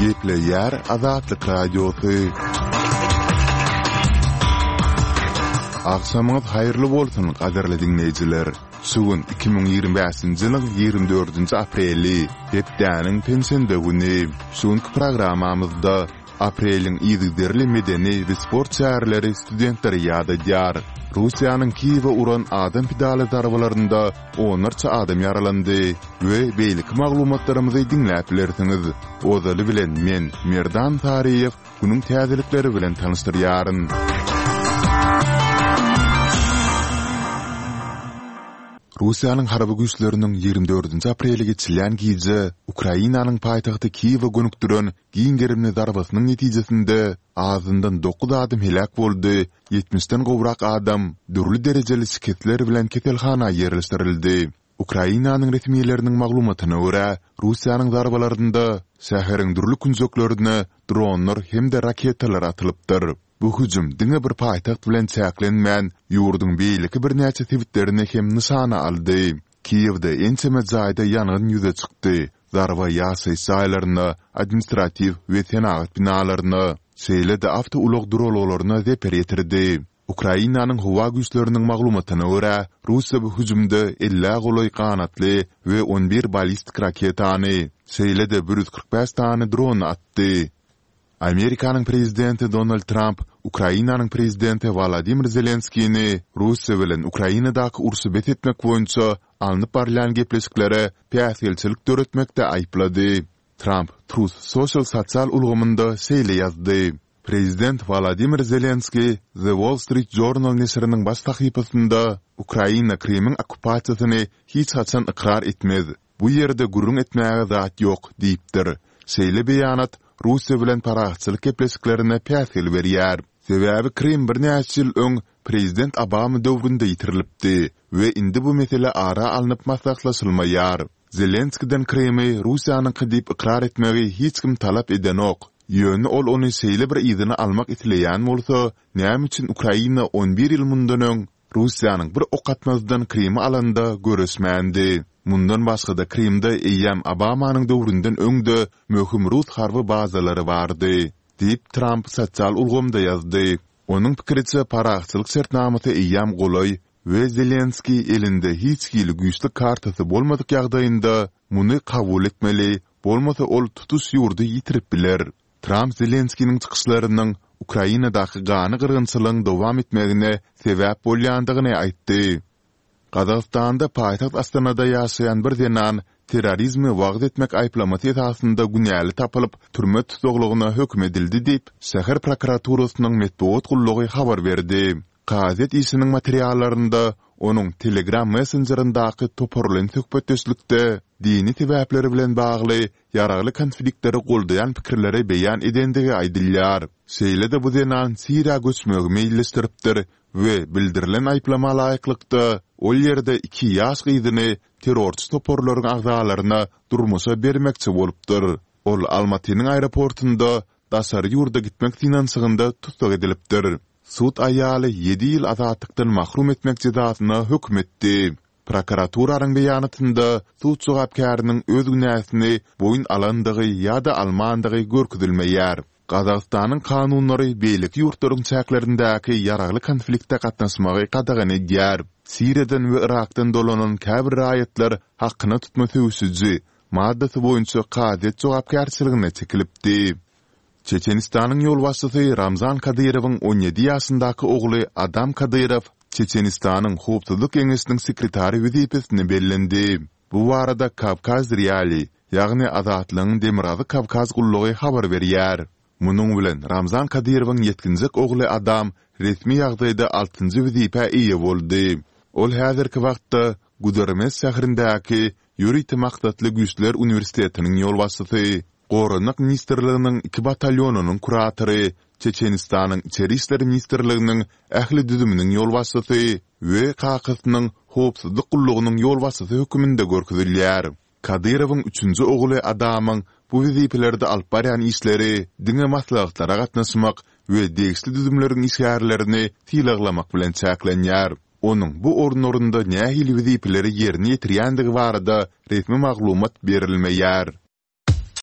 Gepleyer Azatlyk Radiosu. Akşamınız hayırlı bolsun, qadarly dinleyijiler. Sugun 2025-nji ýylyň 24-nji apreli, hepdäniň pensiýende güni. Şuňky programamyzda apreliň ýygyderli medeni we sport şäherleri studentleri ýadadýar. Russiýanyň Kiýewe uran adam pidaly darbalarynda onlarça adam yaralandy we beýlik maglumatlarymyzy dinläp bilersiňiz. Ozaly bilen men Merdan Tariýew bunyň täzelikleri bilen tanystyryaryn. Russiýanyň harby güýçleriniň 24-nji apreli geçilen gije Ukrainanyň paýtagty Kiýewe gönükdiren giň gerimli darbasynyň netijesinde azyndan 9 adam helak boldy, 70-den gowrak adam dürli derejeli şiketler bilen ketelhana ýerleşdirildi. Ukrainanyň resmiýetleriniň maglumatyna görä, Russiýanyň darbalarynda şäheriň dürli künjeklerine dronlar hem de raketalar atylypdyr. Bu hüjüm diňe bir paýtagt bilen çäklenmän ýurduň beýleki bir näçe tewitlerini hem nysana aldy. Kiýewde ençeme jaýda ýangyn ýüze çykdy. Darba ýasy saýlaryny, administrativ we senagat binalaryny, şeýle-de awto ulug drologlaryny zeper ýetirdi. Ukrainanyň howa güýçleriniň maglumatyna görä, Russiýa bu hüjümde 50 goly kanatly we 11 ballistik raketany, şeýle-de 145 tane dron atdy. Amerikanyň prezidenti Donald Trump, Ukrainanyň prezidenti Volodymyr Zelenskiyni Russiýa bilen Ukrainadaky ursy betetmek boýunça alnyp barýan gepleşiklere päsgelçilik töretmekde aýplady. Trump Truth Social sosial ulgamynda şeýle ýazdy. Prezident Volodymyr Zelenskiy The Wall Street Journal nesriniň baş sahypasynda Ukraina Kremliň okupasiýasyny hiç haçan ikrar etmez. Bu ýerde gurrun etmäge zat ýok diýipdir. Şeýle beýanat Russiýa bilen paraçylyk gepleşiklerine päsgel berýär. Sebäbi Krem bir näçe ýyl öň prezident Obama döwründe ýitirilipdi we indi bu mesele ara alınıp maslahatlaşylmaýar. Zelenskiden Kremi Russiýanyň diýip ikrar etmegi hiç kim talap edenok. Ýöne ol ony şeýle bir ýygyny almak itileýän bolsa, näme üçin Ukraina 11 ýyl mundan öň Russiýanyň bir okatmazdan Kremi alanda göresmändi. Mundan başga da Krimde eýýäm Obamanyň döwründen öňde möhüm Rus harby bazalary bardy, diýip Trump sosial ulgamda ýazdy. Onuň pikiriçe paraçylyk şertnamasy eýýäm golay we Zelenskiy elinde hiç gili güýçli kartasy bolmadyk ýagdaýynda muny kabul etmeli, bolmasa ol tutuş ýurdy ýitirip biler. Trump Zelenskiýniň çykyşlarynyň Ukrainadaky gany gyrgynçylygyň dowam etmegine sebäp bolýandygyny aýtdy. Qazaqstanda paýtagt Astanada ýaşaýan bir denan terrorizmi wagt etmek aýplamasy esasında günäli tapylyp türme tutuglygyna hökm edildi diýip şäher prokuraturasynyň medeniýet gullugy habar berdi. Gazet işiniň materiallarynda onuň Telegram messengeryndaky toporlan söhbetdeşlikde dini sebäpleri bilen bagly ýaragly konfliktleri goldaýan pikirleri beýan edendigi aýdylýar. Şeýle-de bu denan Siriýa göçmegi meýilleşdiripdir we bildirilen aýplama laýyklykda ol ýerde 2 ýaş gyzyny terrorçy toporlaryň agzalaryna durmuşa bermekçi bolupdyr. Ol Almatynyň aeroportunda daşary ýurda gitmek finansygynda tutsak edilipdir. Sud aýaly 7 ýyl azatlykdan mahrum etmek jazasyna hökm etdi. Prokuraturaryň beýanatynda sud jogapkarynyň öz günäsini boyun alandygy ýa-da almandygy görkezilmeýär. Qazaqstanyň kanunlary beýlik ýurtlaryň çäklerindäki ýaragly konfliktde gatnaşmagy qadagyn edýär. Siriýadan we Irakdan dolanan käbir raýatlar hakyna tutma söwsüji maddasy boýunça qazet jogapkärçiligine çekilipdi. Çeçenistanyň ýol başçysy Ramzan Kadyrowyň 17 ýaşyndaky ogly Adam Kadyrow Çeçenistanyň howpsuzlyk geňeşiniň sekretary wezipesine bellendi. Bu barada Kavkaz Reali, ýagny Azatlygyň Demirazy Kavkaz gullugy habar berýär. Munyň bilen Ramzan Kadyrowyň 7-nji ogly Adam resmi ýagdaýda 6-njy wezipe eýe boldy. Ol häzirki wagtda Gudermes şäherindäki ýürüýti maksatly güýçler uniwersitetiniň ýol başçysy, Goranyk ministrliginiň 2 batalyonunyň kuratory, Çeçenistanyň içeri işler ministrliginiň ähli düzüminiň ýol başçysy we Qaqysynyň howpsuzlyk gullugynyň ýol başçysy hökmünde görkezilýär. Kadyrowyň 3-nji ogly Adamyň bu wezipelerde alyp barýan işleri, diňe maslahatlara gatnaşmak we degişli düzümleriň işgärlerini tiýlaglamak bilen çäklenýär. Onuň bu ornlarynda nähili wezipeleri ýerine ýetirýändigi barada resmi maglumat berilmeýär.